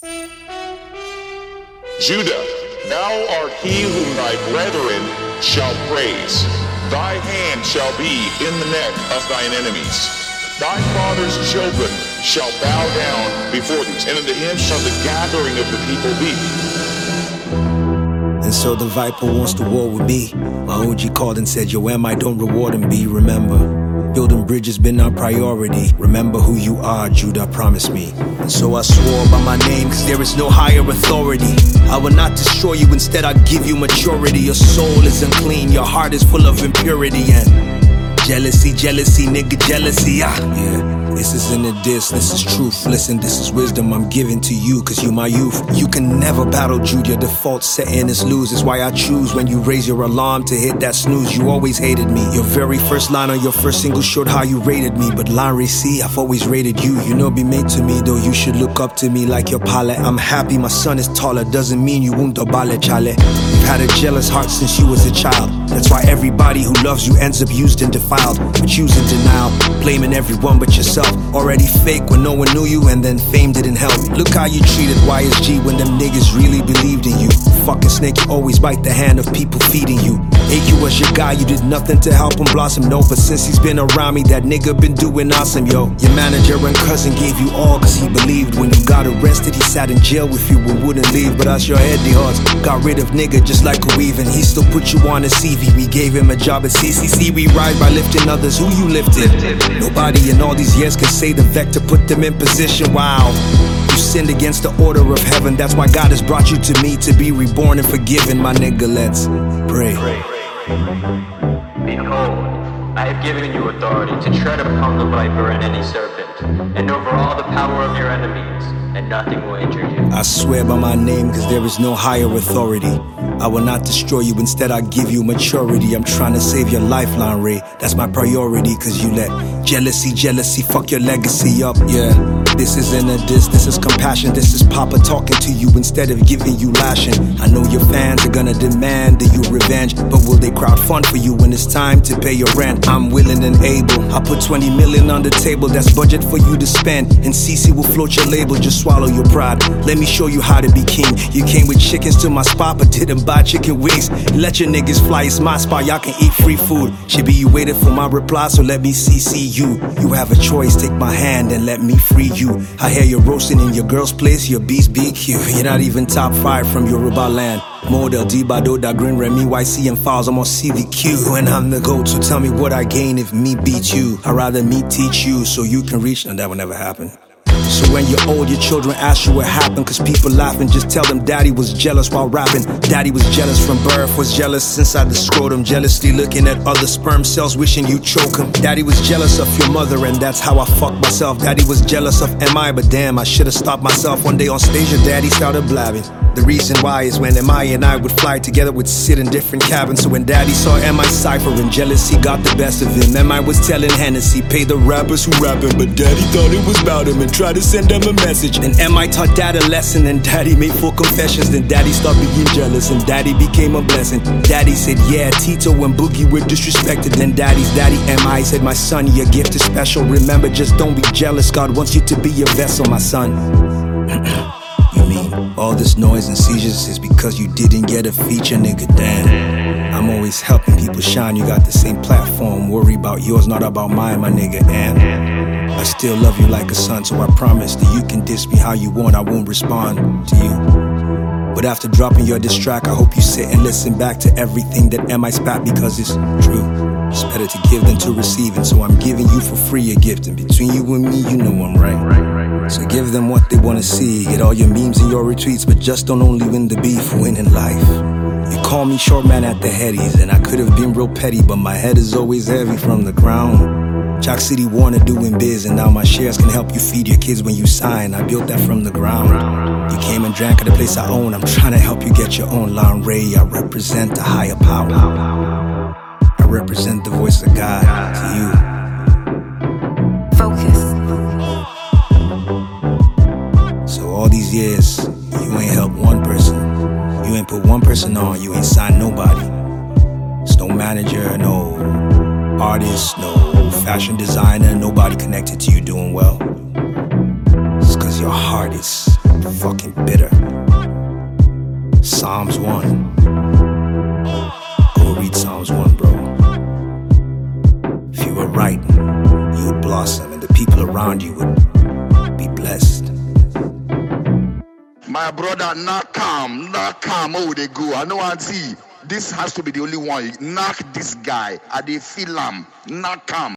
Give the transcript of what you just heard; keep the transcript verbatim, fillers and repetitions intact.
Judah, thou art he whom thy brethren shall praise. Thy hand shall be in the neck of thine enemies. Thy father's children shall bow down before thee, and unto him shall the gathering of the people be. And so the Viper wants to war with me. My O G called and said, yo, am I don't reward and be. Remember, building bridges been our priority. Remember who you are, Judah, promise me. And so I swore by my name, cause there is no higher authority. I will not destroy you, instead I give you maturity. Your soul is unclean, your heart is full of impurity and jealousy, jealousy, nigga, jealousy, ah, yeah. This isn't a diss, this is truth. Listen, this is wisdom I'm giving to you, cause you my youth. You can never battle Jude, your default setting is lose. It's why I choose when you raise your alarm to hit that snooze. You always hated me. Your very first line on your first single showed how you rated me. But Larry, see, I've always rated you. You know be made to me, though you should look up to me like your palette. I'm happy my son is taller, doesn't mean you won't dobale chale. You've had a jealous heart since you was a child. That's why everybody who loves you ends up used and defiled. But choosing denial, blaming everyone but yourself. Already fake when no one knew you, and then fame didn't help. Look how you treated Y S G when them niggas really believed in you. Fucking snake, you always bite the hand of people feeding you. A Q was your guy, you did nothing to help him blossom, no. But since he's been around me, that nigga been doing awesome, yo. Your manager and cousin gave you all cause he believed. When you got arrested, he sat in jail with you and wouldn't leave. But us, your head, the odds. Got rid of nigga just like a weave, and he still put you on a C V. We gave him a job at C C C. We rise by lifting others. Who you lifted? Nobody in all these years can say the vector put them in position. Wow, you sinned against the order of heaven. That's why God has brought you to me to be reborn and forgiven. My nigga, let's pray. Behold, I have given you authority to tread upon the viper and any serpent, and over all the power of your enemies, and nothing will injure you. I swear by my name, cause there is no higher authority. I will not destroy you, instead I give you maturity. I'm trying to save your lifeline, Ray. That's my priority, cause you let jealousy, jealousy fuck your legacy up, yeah. This isn't a diss, this is compassion. This is Papa talking to you instead of giving you lashing. I know your fans are gonna demand that you revenge, but will they crowd fund for you when it's time to pay your rent? I'm willing and able. I put twenty million on the table, that's budget for you to spend. And C C will float your label, just swallow your pride. Let me show you how to be king. You came with chickens to my spot, but didn't buy chicken wings. Let your niggas fly, it's my spot, y'all can eat free food. Should be you waited for my reply, so let me C C you. You have a choice, take my hand and let me free you. I hear you're roasting in your girl's place, your beast B Q. You're not even top five from Yoruba land. Model D Bado, Da Green, Remy, Y C and Files, I'm on C V Q. And I'm the GOAT, so tell me what I gain if me beat you. I'd rather me teach you so you can reach, and that will never happen. So when you're old, your children ask you what happened, cause people laughing, just tell them daddy was jealous while rapping. Daddy was jealous from birth, was jealous inside the scrotum, jealously looking at other sperm cells, wishing you choke him. Daddy was jealous of your mother, and that's how I fucked myself. Daddy was jealous of M I, but damn, I should've stopped myself. One day on stage, your daddy started blabbing. The reason why is when M I and I would fly together, would sit in different cabins. So when daddy saw M I ciphering, jealousy got the best of him. M I was telling Hennessy, pay the rappers who rapping, but daddy thought it was about him and tried to send them a message. Then M I taught dad a lesson, and daddy made full confessions. Then daddy started being jealous, and daddy became a blessing. Daddy said, yeah, Tito and Boogie were disrespected. Then daddy's daddy M I said, my son, your gift is special. Remember, just don't be jealous. God wants you to be a vessel, my son. You mean all this noise and seizures is because you didn't get a feature, nigga? Damn. I'm always helping people shine. You got the same platform. Worry about yours, not about mine, my nigga. And I still love you like a son, so I promise that you can diss me how you want. I won't respond to you. But after dropping your diss track, I hope you sit and listen back to everything that M I spat, because it's true. It's better to give than to receive, and so I'm giving you for free a gift. And between you and me, you know I'm right. So give them what they wanna see. Get all your memes and your retweets, but just don't only win the beef, win in life. You call me short man at the headies, and I could have been real petty, but my head is always heavy from the ground. Chalk City Warner doing biz, and now my shares can help you feed your kids when you sign. I built that from the ground. You came and drank at the place I own. I'm trying to help you get your own Lon Ray. I represent the higher power. I represent the voice of God to you. Focus. So all these years, you ain't helped one person. You ain't put one person on. You ain't signed nobody. It's no manager, no artist, no fashion designer, nobody connected to you doing well. It's cause your heart is Fucking bitter. Psalms one. Go read Psalms one, bro. If you were right, you would blossom and the people around you would be blessed. My brother, knock calm, knock calm, oh they go. I know I see. This has to be the only one. Knock this guy. I dey feel him. Knock calm.